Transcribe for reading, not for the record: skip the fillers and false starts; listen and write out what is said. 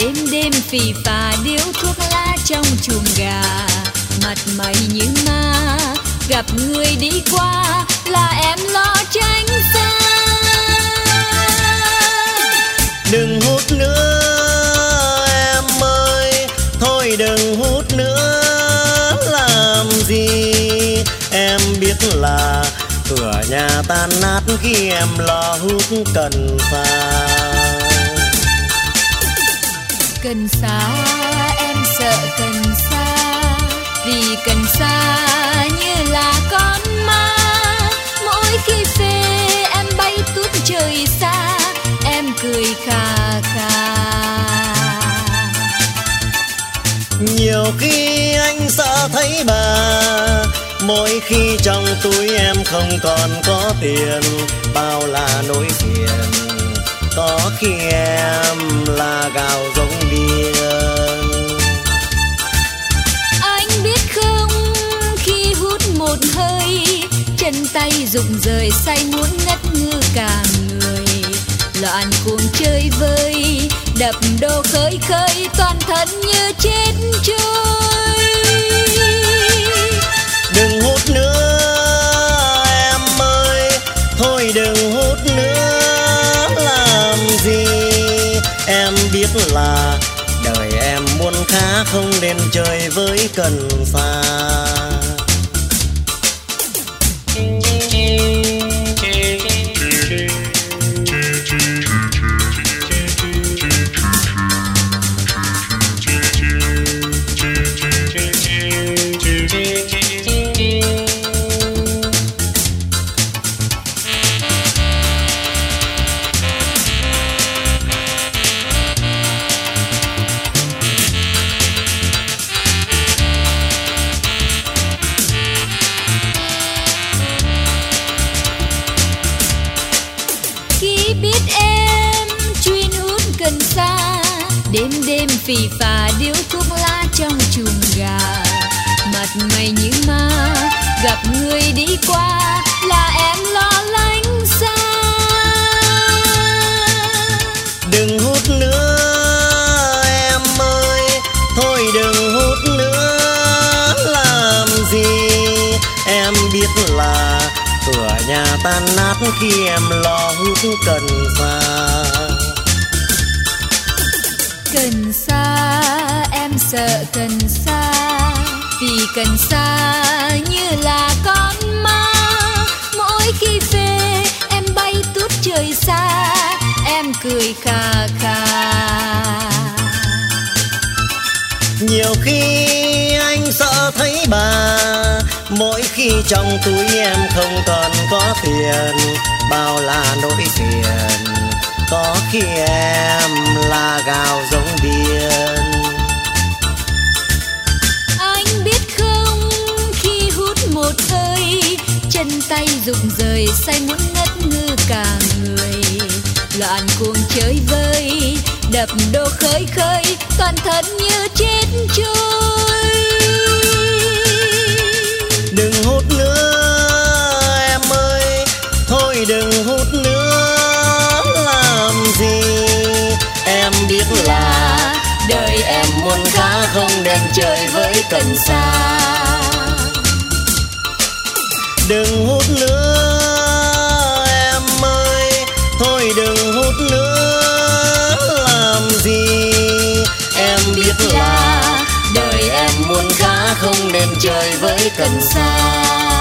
đêm đêm phì phà điếu thuốc lá trong chuồng gà. Mặt mày như ma, gặp người đi qua là em lo tránh xa. Đừng hút nữa em ơi, thôi đừng hút nữa làm gì. Em biết là cửa nhà tan nát khi em lo hút cần sa. Cần sa em sợ cần sa, vì cần sa như là con ma. Mỗi khi phê em bay tuốt trời xa, em cười khà khà. Nhiều khi anh sợ thấy bà, mỗi khi trong túi em không còn có tiền, bao là nỗi phiền. Có khi em là gào giống điên. Anh biết không, khi hút một hơi, chân tay rụng rời say muốn ngất ngư cả người. Loạn cuồng chơi vơi, đập đô khơi khơi, toàn thân như chết trôi. Đừng hút nữa em ơi, thôi đừng hút nữa làm gì. Em biết là đời em muốn khá, không nên chơi với cần sa. Đêm đêm phì phà điếu thuốc lá trong chuồng gà. Mặt mày như ma, gặp người đi qua là em lo lánh xa. Đừng hút nữa em ơi, thôi đừng hút nữa làm gì. Em biết là cửa nhà tan nát khi em lo hút cần sa. Cần sa em sợ cần sa, vì cần sa như là con ma. Mỗi khi phê em bay tuốt trời xa, em cười khà khà. Nhiều khi anh sợ thấy bà, mỗi khi trong túi em không còn có tiền, bao là nỗi phiền. Có khi em là gào giống điên. Anh biết không, khi hút một hơi, chân tay rụng rời say muốn ngất ngư cả người. Loạn cuồng chơi vơi, đập đô khơi khơi, toàn thân như chết trôi. Đừng hút nữa em ơi, thôi đừng hút nữa làm gì. Em biết là đời em muốn khá, không nên chơi với cần sa. Đừng hút nữa em ơi, thôi đừng hút nữa làm gì. Em biết là đời em muốn khá, không nên chơi với cần sa.